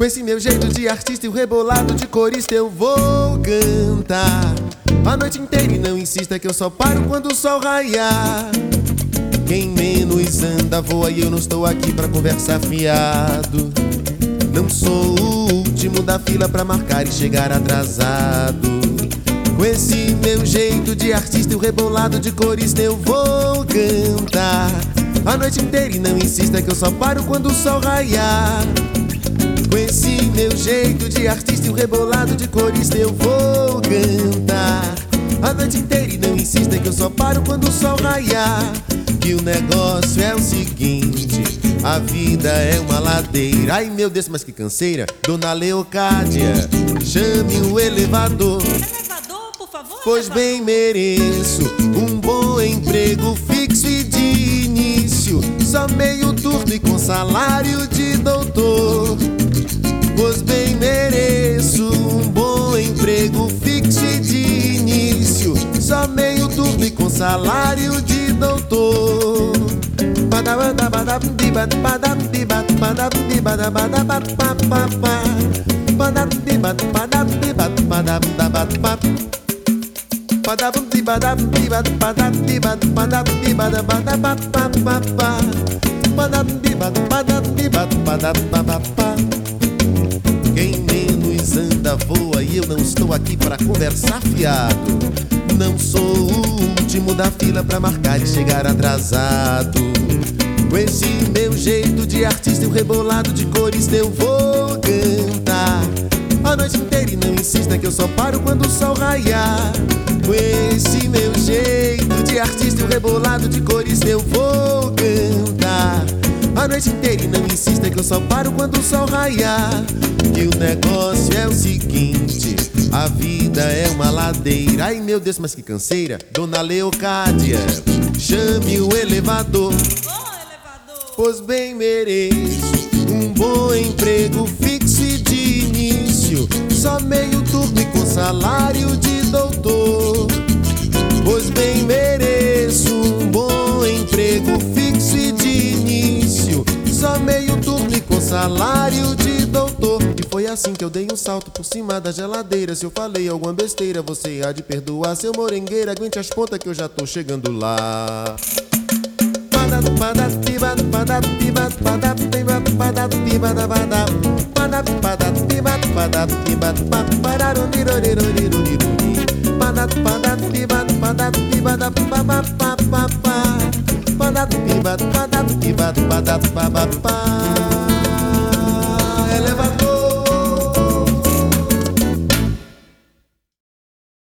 Com esse meu jeito de artista e o rebolado de corista eu vou cantar a noite inteira e não insista que eu só paro quando o sol raiar. Quem menos anda voa e eu não estou aqui pra conversar fiado. Não sou o último da fila pra marcar e chegar atrasado. Com esse meu jeito de artista e o rebolado de corista eu vou cantar a noite inteira e não insista que eu só paro quando o sol raiar. Com esse meu jeito de artista e o rebolado de corista eu vou cantar a noite inteira e não insista que eu só paro quando o sol raiar. Que o negócio é o seguinte, a vida é uma ladeira. Ai meu Deus, mas que canseira. Dona Leocádia, chame o elevador. Elevador, por favor. Pois bem mereço um bom emprego fixo e de início, só meio turno e com salário de doutor. Pois bem mereço um bom emprego fixo e de início, só meio turno e com salário de doutor. Quem menos anda voa e eu não estou aqui pra conversar fiado. Não sou o último da fila pra marcar e chegar atrasado. Com esse meu jeito de artista e o rebolado de corista eu vou cantar a noite inteira e não insista que eu só paro quando o sol raiar. Com esse meu jeito de artista e o rebolado de corista eu vou cantar a noite inteira e não insista que eu só paro quando o sol raiar. Que o negócio é o seguinte, a vida é uma ladeira. Ai meu Deus, mas que canseira. Dona Leocádia, chame o elevador. Pois bem mereço um bom emprego fixo e de início, só meio turno e com salário de doutor. Pois bem mereço um bom emprego fixo e de início, só meio turno e com salário de doutor. E foi assim que eu dei um salto por cima da geladeira. Se eu falei alguma besteira, você há de perdoar. Seu morengueiro, aguente as pontas que eu já tô chegando lá. Eleva